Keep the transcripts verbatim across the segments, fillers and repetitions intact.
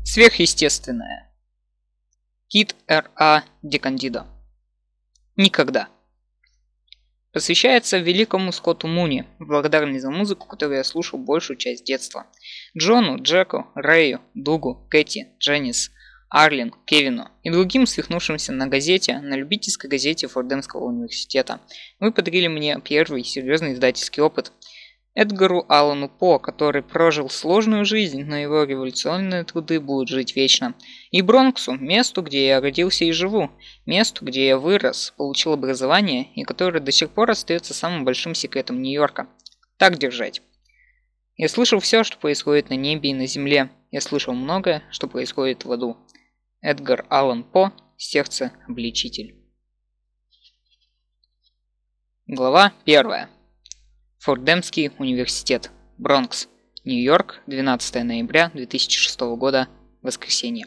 Сверхъестественное. Кит Р А. Декандидо. Никогда. Посвящается великому Скотту Муни, благодарный за музыку, которую я слушал большую часть детства. Джону, Джеку, Рэю, Дугу, Кэти, Дженнис, Арлин, Кевину и другим свихнувшимся на газете, на любительской газете Фордемского университета. Вы подарили мне первый серьезный издательский опыт. Эдгару Аллану По, который прожил сложную жизнь, но его революционные труды будут жить вечно. И Бронксу, месту, где я родился и живу, месту, где я вырос, получил образование и которое до сих пор остается самым большим секретом Нью-Йорка. Так держать. Я слышал все, что происходит на небе и на земле. Я слышал многое, что происходит в аду. Эдгар Аллан По, Сердце-обличитель. Глава первая. Фордемский университет. Бронкс. Нью-Йорк. двенадцатое ноября две тысячи шестого года. Воскресенье.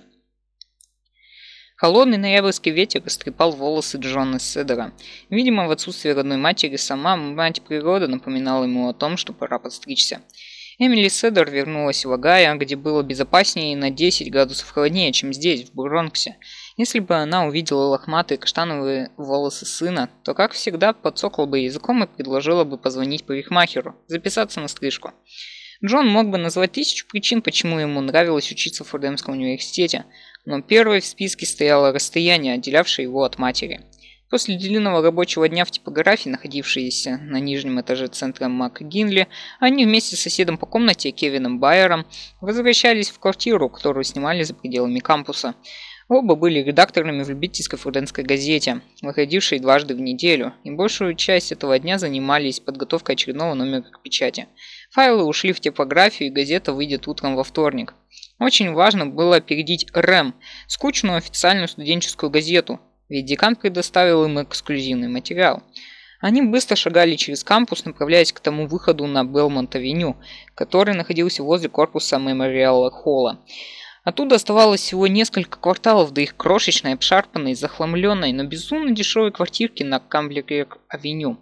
Холодный ноябрьский ветер растрепал волосы Джона Седера. Видимо, в отсутствие родной матери сама мать природа напоминала ему о том, что пора подстричься. Эмили Седер вернулась в Огайо, где было безопаснее и на десять градусов холоднее, чем здесь, в Бронксе. Если бы она увидела лохматые каштановые волосы сына, то, как всегда, подсокла бы языком и предложила бы позвонить парикмахеру, записаться на стрижку. Джон мог бы назвать тысячу причин, почему ему нравилось учиться в Фордемском университете, но первой в списке стояло расстояние, отделявшее его от матери. После длинного рабочего дня в типографии, находившейся на нижнем этаже центра МакГинли, они вместе с соседом по комнате Кевином Байером возвращались в квартиру, которую снимали за пределами кампуса. Оба были редакторами в любительской фордемской газете, выходившей дважды в неделю, и большую часть этого дня занимались подготовкой очередного номера к печати. Файлы ушли в типографию, и газета выйдет утром во вторник. Очень важно было опередить РЭМ, скучную официальную студенческую газету, ведь декан предоставил им эксклюзивный материал. Они быстро шагали через кампус, направляясь к тому выходу на Белмонт-авеню, который находился возле корпуса Мемориал-холла. Оттуда оставалось всего несколько кварталов до их крошечной, обшарпанной, захламленной, но безумно дешевой квартирки на Камблер-авеню.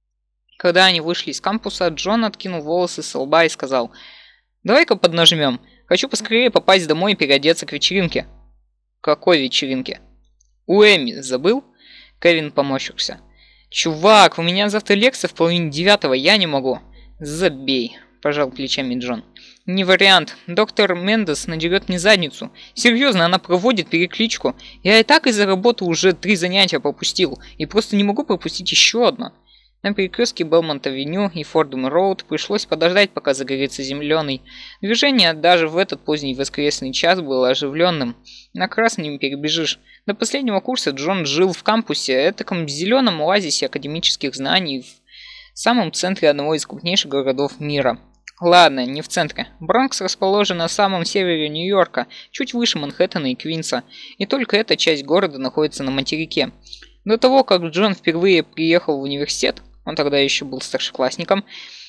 Когда они вышли из кампуса, Джон откинул волосы с лба и сказал: «Давай-ка поднажмем. Хочу поскорее попасть домой и переодеться к вечеринке». «Какой вечеринке?» «У Эми, забыл?» Кевин поморщился. «Чувак, у меня завтра лекция в половине девятого, я не могу». «Забей», – пожал плечами Джон. «Не вариант. Доктор Мендес надерет мне задницу. Серьезно, она проводит перекличку. Я и так из-за работы уже три занятия пропустил, и просто не могу пропустить еще одно». На перекрестке Белмонт-авеню и Фордем-роуд пришлось подождать, пока загорится зеленый. Движение даже в этот поздний воскресный час было оживленным. На красный не перебежишь. До последнего курса Джон жил в кампусе, этаком зеленом оазисе академических знаний в самом центре одного из крупнейших городов мира. Ладно, не в центре. Бронкс расположен на самом севере Нью-Йорка, чуть выше Манхэттена и Квинса, и только эта часть города находится на материке. До того, как Джон впервые приехал в университет, он тогда еще был старшеклассником,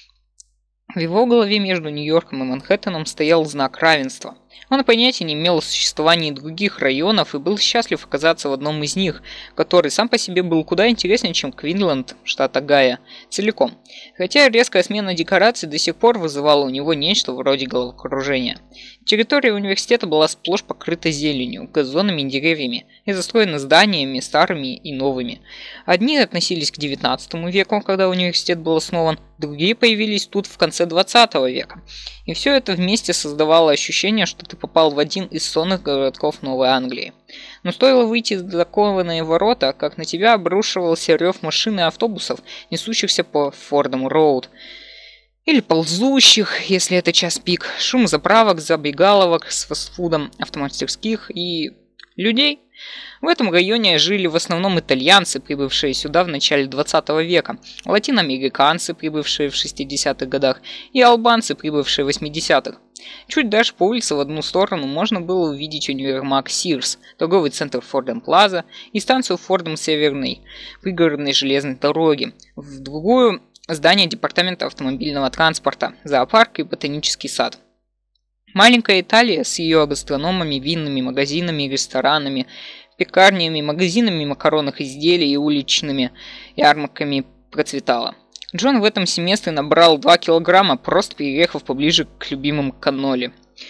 в его голове между Нью-Йорком и Манхэттеном стоял знак равенства. Он понятия не имел о существовании других районов и был счастлив оказаться в одном из них, который сам по себе был куда интереснее, чем Квинсленд, штат Огайо, целиком. Хотя резкая смена декораций до сих пор вызывала у него нечто вроде головокружения. Территория университета была сплошь покрыта зеленью, газонами и деревьями, и застроена зданиями старыми и новыми. Одни относились к девятнадцатому веку, когда университет был основан, другие появились тут в конце двадцатого века. И все это вместе создавало ощущение, что ты попал в один из сонных городков Новой Англии. Но стоило выйти за закованные ворота, как на тебя обрушивался рев машин и автобусов, несущихся по Фордем-роуд. Или ползущих, если это час пик, шум заправок, забегаловок с фастфудом, автомастерских и людей. В этом районе жили в основном итальянцы, прибывшие сюда в начале двадцатого века, латиноамериканцы, прибывшие в шестидесятых годах, и албанцы, прибывшие в восьмидесятых. Чуть дальше по улице в одну сторону можно было увидеть универмаг Сирс, торговый центр Фордем Плаза и станцию Фордем Северной пригородной железной дороги, в другую здание департамента автомобильного транспорта, зоопарк и ботанический сад. Маленькая Италия с ее гастрономами, винными магазинами, ресторанами, пекарнями, магазинами макаронных изделий и уличными ярмарками процветала. Джон в этом семестре набрал два килограмма, просто переехав поближе к любимым канноле.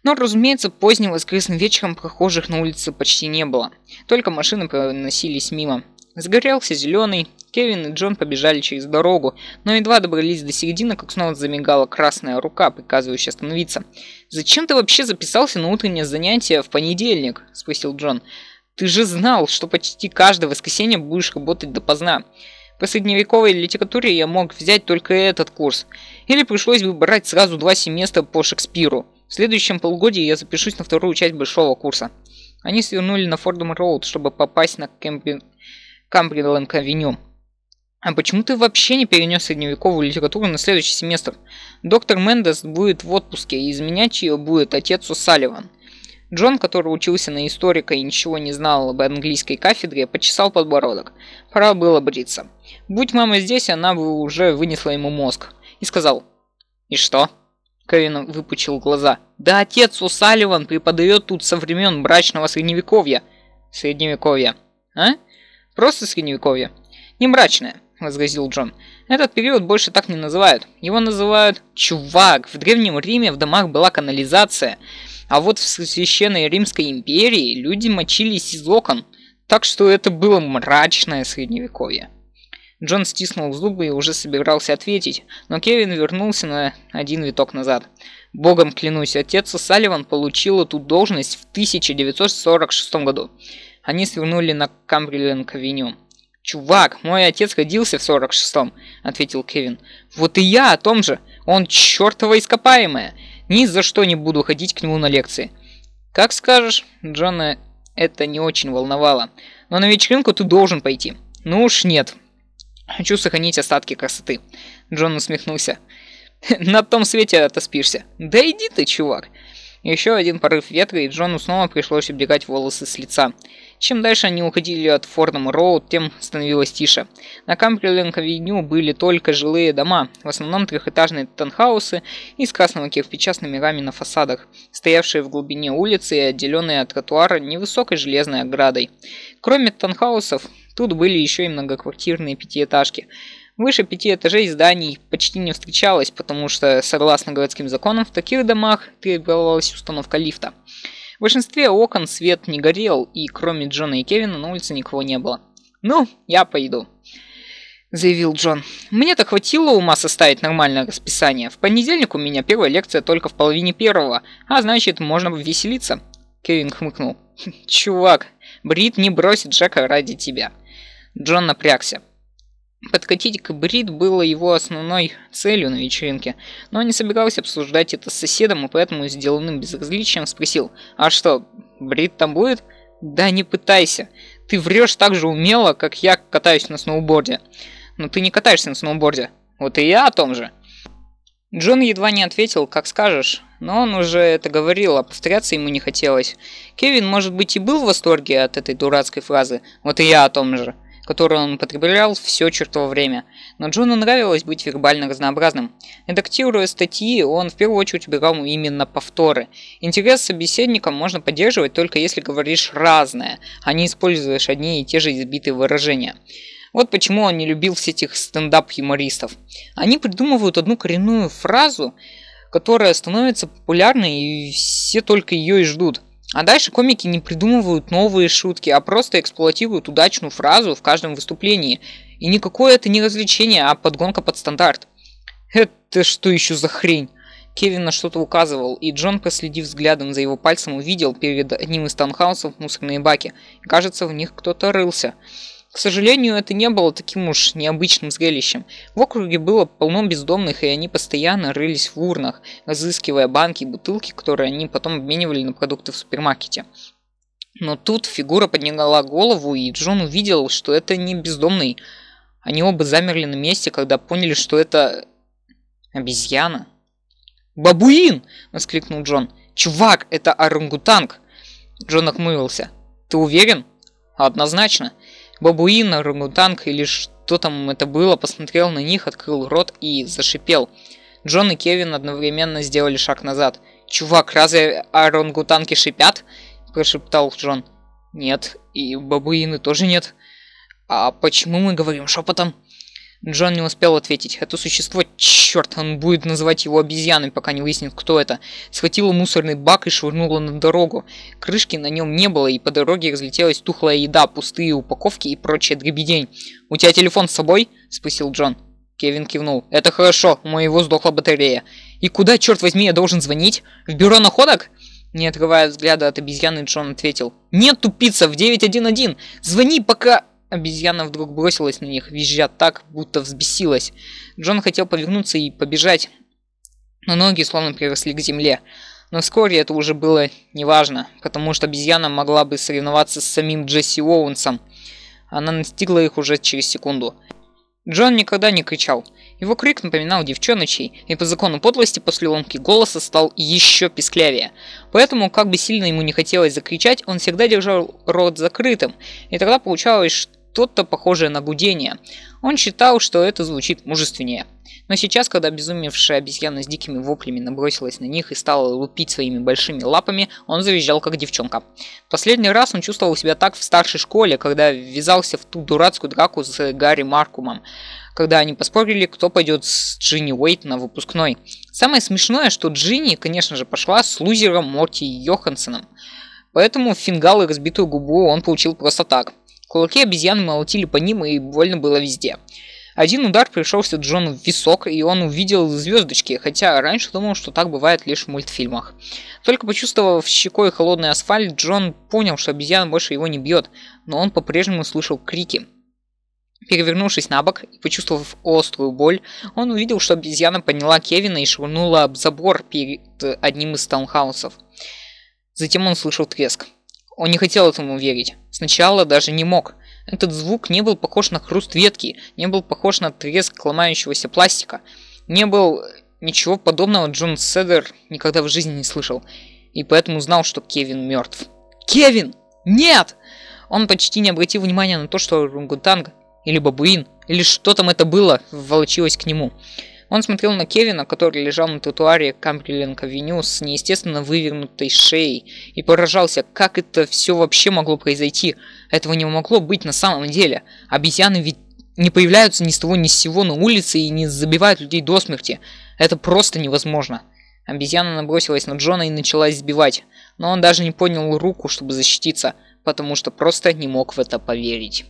Но, разумеется, поздним воскресным вечером прохожих на улице почти не было. Только машины проносились мимо. Загорелся зеленый. Кевин и Джон побежали через дорогу, но едва добрались до середины, как снова замигала красная рука, приказывающая остановиться. «Зачем ты вообще записался на утреннее занятие в понедельник?» – спросил Джон. «Ты же знал, что почти каждое воскресенье будешь работать допоздна. По средневековой литературе я мог взять только этот курс. Или пришлось бы брать сразу два семестра по Шекспиру. В следующем полугодии я запишусь на вторую часть большого курса». Они свернули на Фордом-Роуд, чтобы попасть на Кемпи... Камбриленд-авеню. «А почему ты вообще не перенес средневековую литературу на следующий семестр? Доктор Мендес будет в отпуске, и изменять ее будет отец О'Салливан». Джон, который учился на историка и ничего не знал об английской кафедре, почесал подбородок. Пора было бриться. Будь мама здесь, она бы уже вынесла ему мозг. И сказал: «И что?» Кевин выпучил глаза. «Да отец О'Салливан преподает тут со времен брачного средневековья». «Средневековья? А? Просто средневековье. Не брачное», — возразил Джон. «Этот период больше так не называют. Его называют... Чувак, в Древнем Риме в домах была канализация. А вот в Священной Римской империи люди мочились из окон. Так что это было мрачное средневековье». Джон стиснул зубы и уже собирался ответить, но Кевин вернулся на один виток назад. «Богом клянусь, отец О'Салливан получил эту должность в тысяча девятьсот сорок шестом году». Они свернули на Камбриленд-авеню. «Чувак, мой отец родился в сорок шестом», — ответил Кевин. «Вот и я о том же. Он чертова ископаемая. Ни за что не буду ходить к нему на лекции». «Как скажешь». Джона это не очень волновало. «Но на вечеринку ты должен пойти». «Ну уж нет. Хочу сохранить остатки красоты». Джон усмехнулся. «На том свете отоспишься». «Да иди ты, чувак». Еще один порыв ветра, и Джону снова пришлось убирать волосы с лица. Чем дальше они уходили от Фордом-Роуд, тем становилось тише. На Камбриленд-авеню были только жилые дома, в основном трехэтажные таунхаусы из красного кирпича с номерами на фасадах, стоявшие в глубине улицы и отделенные от тротуара невысокой железной оградой. Кроме таунхаусов, тут были еще и многоквартирные пятиэтажки. Выше пяти этажей зданий почти не встречалось, потому что, согласно городским законам, в таких домах требовалась установка лифта. В большинстве окон свет не горел, и кроме Джона и Кевина на улице никого не было. «Ну, я пойду», — заявил Джон. «Мне-то хватило ума составить нормальное расписание. В понедельник у меня первая лекция только в половине первого, а значит, можно веселиться». Кевин хмыкнул. «Чувак, Брит не бросит Джека ради тебя». Джон напрягся. Подкатить к Брит было его основной целью на вечеринке, но он не собирался обсуждать это с соседом, и поэтому с деланным безразличием спросил: «А что, Брит там будет?» «Да не пытайся. Ты врешь так же умело, как я катаюсь на сноуборде». «Но ты не катаешься на сноуборде». «Вот и я о том же». Джон едва не ответил: «Как скажешь», но он уже это говорил, а повторяться ему не хотелось. Кевин, может быть, и был в восторге от этой дурацкой фразы «вот и я о том же», которую он употреблял все чертово время. Но Джону нравилось быть вербально разнообразным. Редактируя статьи, он в первую очередь убирал именно повторы. Интерес с собеседником можно поддерживать только если говоришь разное, а не используешь одни и те же избитые выражения. Вот почему он не любил всех этих стендап-юмористов. Они придумывают одну коренную фразу, которая становится популярной, и все только ее и ждут. А дальше комики не придумывают новые шутки, а просто эксплуатируют удачную фразу в каждом выступлении. И никакое это не развлечение, а подгонка под стандарт. Это что еще за хрень? Кевин на что-то указывал, и Джон, проследив взглядом за его пальцем, увидел перед одним из таунхаусов мусорные баки. И, кажется, в них кто-то рылся. К сожалению, это не было таким уж необычным зрелищем. В округе было полно бездомных, и они постоянно рылись в урнах, разыскивая банки и бутылки, которые они потом обменивали на продукты в супермаркете. Но тут фигура подняла голову, и Джон увидел, что это не бездомный. Они оба замерли на месте, когда поняли, что это обезьяна. «Бабуин!» – воскликнул Джон. «Чувак, это орангутанг!» Джон охмурился. «Ты уверен?» «Однозначно!» Бабуин, орангутанг или что там это было, посмотрел на них, открыл рот и зашипел. Джон и Кевин одновременно сделали шаг назад. «Чувак, разве орангутанги шипят?» – прошептал Джон. «Нет, и бабуины тоже нет». «А почему мы говорим шепотом?» Джон не успел ответить. Это существо, черт, он будет называть его обезьяной, пока не выяснит, кто это. Схватило мусорный бак и швырнуло на дорогу. Крышки на нем не было, и по дороге разлетелась тухлая еда, пустые упаковки и прочая дребедень. «У тебя телефон с собой?» – спросил Джон. Кевин кивнул. «Это хорошо, у моего сдохла батарея». «И куда, черт возьми, я должен звонить? В бюро находок?» Не отрывая взгляда от обезьяны, Джон ответил. «Нет, тупица, в девять один один! Звони, пока...» Обезьяна вдруг бросилась на них, визжа так, будто взбесилась. Джон хотел повернуться и побежать, но ноги словно приросли к земле. Но вскоре это уже было неважно, потому что обезьяна могла бы соревноваться с самим Джесси Оуэнсом. Она настигла их уже через секунду. Джон никогда не кричал. Его крик напоминал девчоночий, и по закону подлости после ломки голоса стал еще писклявее. Поэтому, как бы сильно ему не хотелось закричать, он всегда держал рот закрытым, и тогда получалось что-то похожее на гудение. Он считал, что это звучит мужественнее. Но сейчас, когда обезумевшая обезьяна с дикими воплями набросилась на них и стала лупить своими большими лапами, он завизжал как девчонка. Последний раз он чувствовал себя так в старшей школе, когда ввязался в ту дурацкую драку с Гарри Маркумом, когда они поспорили, кто пойдет с Джинни Уэйт на выпускной. Самое смешное, что Джинни, конечно же, пошла с лузером Морти Йоханссоном. Поэтому фингал и разбитую губу он получил просто так. Кулаки обезьяны молотили по ним, и больно было везде. Один удар пришелся Джону в висок, и он увидел звездочки, хотя раньше думал, что так бывает лишь в мультфильмах. Только почувствовав щекой холодный асфальт, Джон понял, что обезьяна больше его не бьет, но он по-прежнему слышал крики. Перевернувшись на бок и почувствовав острую боль, он увидел, что обезьяна подняла Кевина и швырнула об забор перед одним из таунхаусов. Затем он слышал треск. Он не хотел этому верить. Сначала даже не мог. Этот звук не был похож на хруст ветки, не был похож на треск ломающегося пластика. Не был ничего подобного Джон Седер никогда в жизни не слышал. И поэтому знал, что Кевин мертв. Кевин! Нет! Он почти не обратил внимания на то, что орангутанг или бабуин, или что там это было, волочилось к нему. Он смотрел на Кевина, который лежал на тротуаре Камберленд-авеню с неестественно вывернутой шеей, и поражался, как это все вообще могло произойти. Этого не могло быть на самом деле. Обезьяны ведь не появляются ни с того ни с сего на улице и не забивают людей до смерти. Это просто невозможно. Обезьяна набросилась на Джона и начала избивать, но он даже не поднял руку, чтобы защититься, потому что просто не мог в это поверить.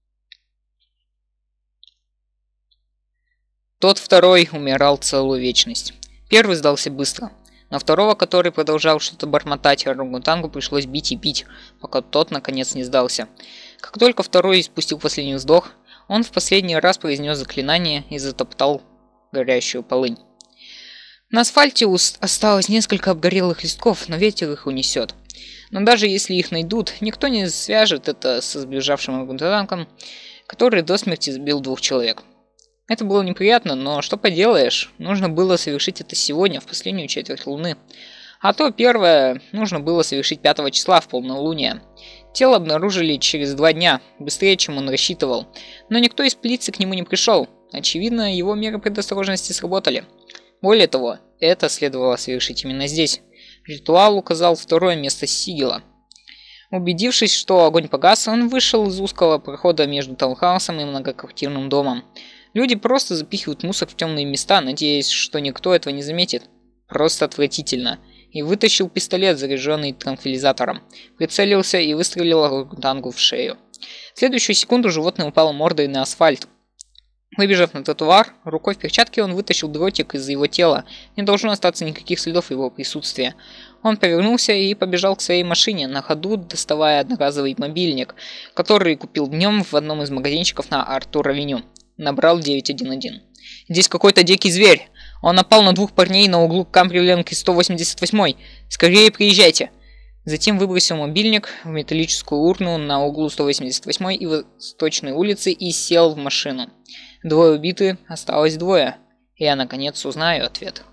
Тот второй умирал целую вечность. Первый сдался быстро. На второго, который продолжал что-то бормотать, орангутангу пришлось бить и бить, пока тот наконец не сдался. Как только второй испустил последний вздох, он в последний раз произнес заклинание и затоптал горящую полынь. На асфальте осталось несколько обгорелых листков, но ветер их унесет. Но даже если их найдут, никто не свяжет это со сбежавшим орангутангом, который до смерти сбил двух человек. Это было неприятно, но что поделаешь, нужно было совершить это сегодня, в последнюю четверть луны. А то первое нужно было совершить пятого числа в полнолуние. Тело обнаружили через два дня, быстрее, чем он рассчитывал. Но никто из полиции к нему не пришел. Очевидно, его меры предосторожности сработали. Более того, это следовало совершить именно здесь. Ритуал указал второе место сигила. Убедившись, что огонь погас, он вышел из узкого прохода между таунхаусом и многоквартирным домом. Люди просто запихивают мусор в темные места, надеясь, что никто этого не заметит. Просто отвратительно. И вытащил пистолет, заряженный транквилизатором. Прицелился и выстрелил орангутангу в шею. В следующую секунду животное упало мордой на асфальт. Выбежав на тротуар, рукой в перчатке он вытащил дротик из его тела. Не должно остаться никаких следов его присутствия. Он повернулся и побежал к своей машине, на ходу доставая одноразовый мобильник, который купил днем в одном из магазинчиков на Артур-авеню. Набрал девять один один. «Здесь какой-то дикий зверь! Он напал на двух парней на углу Камберленд и сто восемьдесят восьмой! Скорее приезжайте!» Затем выбросил мобильник в металлическую урну на углу сто восемьдесят восьмой и Восточной улицы и сел в машину. Двое убиты, осталось двое. Я наконец узнаю ответ.